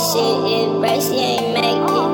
shit is right, she ain't make it.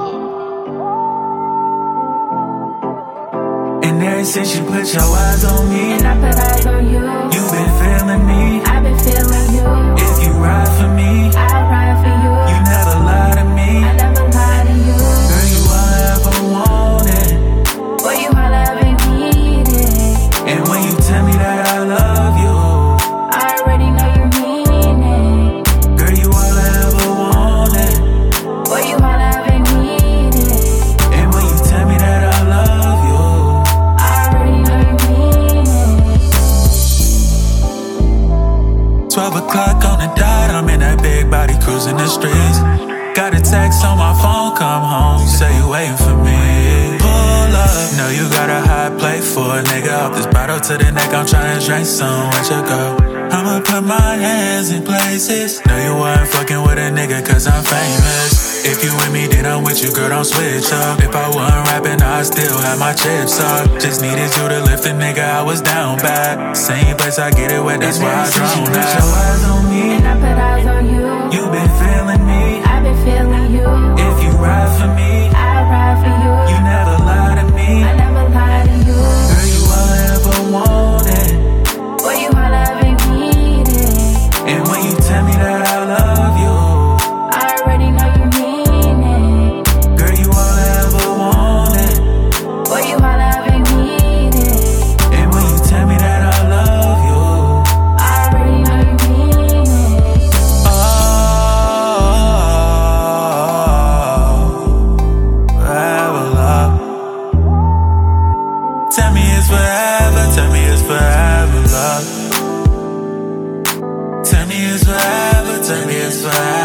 And ever since you put your eyes on me, and I put eyes on you, you've been feeling me. I've been feeling you. If you ride for me, I ride for you. you never lie to me. I never lie to you. Girl, you all I ever wanted. Boy, you all I've been needing. And when you tell me that I love you, I already know you mean it. girl, you all I ever wanted. Boy, you all I've been needing. And when you tell me that I love you, I already know you mean it. 12 o'clock on the dot, I'm in that big body cruising the streets. Got a text on my phone, come home, say you waiting for me. Pull up, know you got a hot plate for a nigga. Off this bottle to the neck, I'm tryna drink some with your girl. I'ma put my hands in places. Know you weren't fucking with a nigga cause I'm famous. If you with me, then I'm with you, girl, don't switch up. If I wasn't rapping, I still have my chips up. Just needed you to lift a nigga, I was down bad. Same place I get it wet, that's why I drown out. Put your eyes on me, And I put eyes on you. you been feeling me. I've been feeling you. If you ride for me, I ride for you. you never lie to me. I never lie to you. Girl, you all I ever wanted. Boy, you all I've been needing. And when you tell me that I love you, I already know you mean it. girl, you all I ever wanted. Boy, you all I've been needing. And when you tell me that I love you, I already know you mean it. forever love. Tell me it's forever, tell me it's forever love. Tell me it's forever, tell me it's forever.